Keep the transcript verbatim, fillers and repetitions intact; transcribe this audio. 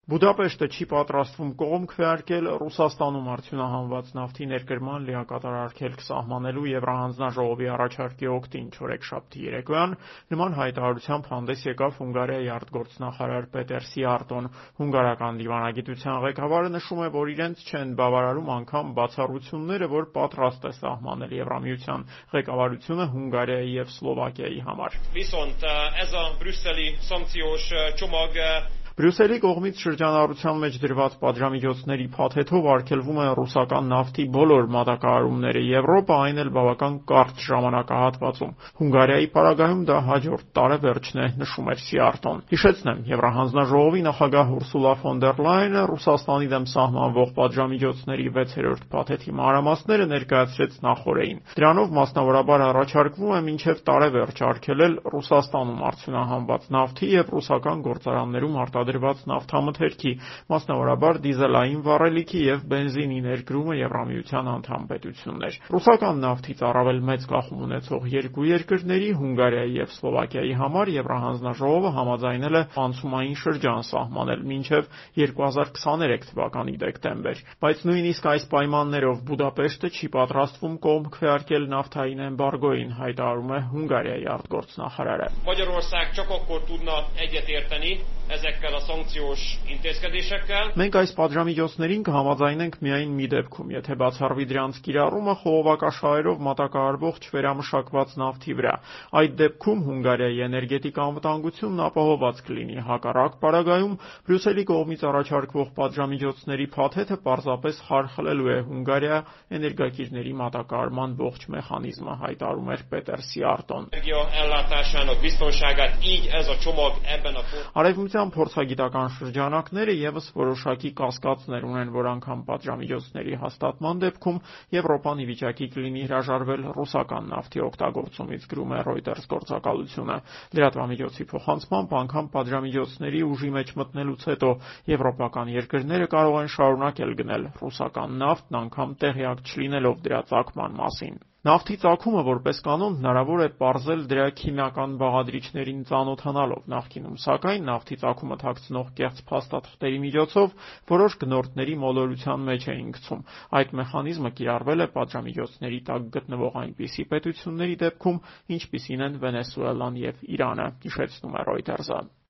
Բուդապեշտը չի պատրաստվում կողմ քվեարկել Ռուսաստանում արդյունահանված նավթի ներկրման լիակատար արգելք սահմանելու Եվրահանձնաժողովի առաջարկի օգտին չորեքշաբթի երեկոյան նման հայտարարությամբ հանդես եկավ Հունգարիայի արտգործնախարար Պետեր Սիարտոն։ Հունգարական դիվանագիտության ղեկավարը նշում է, որ իրենց չեն բավարարում անգամ բացառությունները, որ պատրաստ է սահմանել Եվրամիության ղեկավարությունը Հունգարիայի և Սլովակիայի համար։ Viszont ez a brüsszeli szankciós csomag Բրյուսելի կողմից շրջանառության մեջ դրված պատժամիջոցների փաթեթով արգելվում են ռուսական նավթի բոլոր մատակարարումները Եվրոպա, այն էլ բավական կարճ ժամանակահատվածում։ Հունգարիայի պարագայում դա հաջորդ տարեվերջն է, նշում էր Սիարտոն։ Հիշեցնեմ, Եվրահանձնաժողովի նախագահ Ուրսուլա ֆոն դեր Լայենը Ռուսաստանի դեմ սահմանվող պատժամիջոցների վեցերորդ փաթեթի մանրամասները ներկայացրեց նախօրեին։ Դրանով մասնավորաբար առաջարկվում է մինչև տարեվերջ արգելել Ռուսաստանում արդյունահանված նավթի և ռուսական գործարաններում արտադրված նավթամթերքի, մասնավորաբար դիզելային վառելիքի և բենզինի ներկրումը Եվրամիության անդամ պետություններ։ Ռուսական նավթից առավել մեծ կախում ունեցող երկու երկրների՝ Հունգարիայի և Սլովակիայի համար Եվրահանձնաժողովը համաձայնել է անցումային շրջան սահմանել մինչև երկու հազար քսաներեք թվականի դեկտեմբեր։ Բայց նույնիսկ այս պայմաններով Բուդապեշտը չի պատրաստվում կողմ քվեարկել նավթային էմբարգոյին, հայտարարում է Հունգարիայի արտգործնախարարը։ Magyarország csak akkor tudna egyetérteni ezekkel a szankciós intézkedésekkel. Մենք այս պատժամիջոցներին կհամաձայնենք միայն մի դեպքում, եթե բացառվի դրանց կիրառումը խողովակաշահերով մատակարարվող չվերամշակված նավթի վրա։ Այդ դեպքում Հունգարիայի էներգետիկ անվտանգությունն ապահովված կլինի։ Հակառակ պարագայում Բրյուսելի կողմից առաջարկվող պատժամիջոցների փաթեթը պարզապես խարխլելու է Հունգարիա էներգակիրների մատակարարման ողջ մեխանիզմը, հայտարարում էր Պետեր Սիարտոն։ Energiaellátásának biztonságát így ez a csomag ebben a Արևմտյան փորձագիտական շրջանակները ևս որոշակի կասկածներ ունեն, որ անգամ պատժամիջոցների հաստատման դեպքում Եվրոպան ի վիճակի կլինի հրաժարվել ռուսական նավթի օգտագործումից, գրում է Reuters գործակալությունը։ Լրատվամիջոցի փոխանցմամբ անգամ պատժամիջոցների ուժի մեջ մտնելուց հետո եվրոպական երկրները կարող են շարունակել գնել ռուսական նավթն, անգամ տեղյակ չլինելով դրա ծագման մասին։ Նավթի ծագումը որպես կանոն հնարավոր է պարզել դրա քիմիական բաղադրիչներին ծանոթանալով, նախկինում սակայն նավթի ծագումը թաքցնող կեղծ փաստաթղթերի միջոցով որոշ գնորդների մոլորության մեջ էին գցում։ Այդ մեխանիզմը կիրառվել է պատժամիջոցների տակ գտնվող այնպիսի պետությունների դեպքում, ինչպիսին են Վենեսուելան և Իրանը, հիշեցնում է Reuters-ը։